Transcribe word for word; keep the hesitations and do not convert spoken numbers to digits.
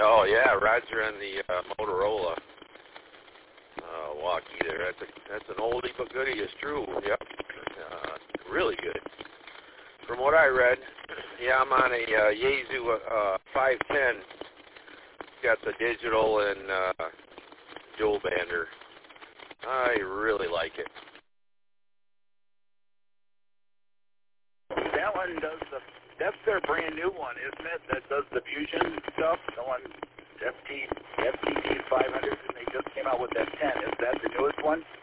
Oh, yeah, Roger on the uh, Motorola uh, walkie there. That's a, that's an oldie but goodie. It's true. Yep. Uh, really good. From what I read, yeah, I'm on a uh, Yaesu uh, five ten. It's got the digital and uh, dual bander. I really like it. That one does the, that's their brand new one, isn't it? That does the fusion stuff. The one, F T, F T T five hundred, and they just came out with that ten. Is that the newest one?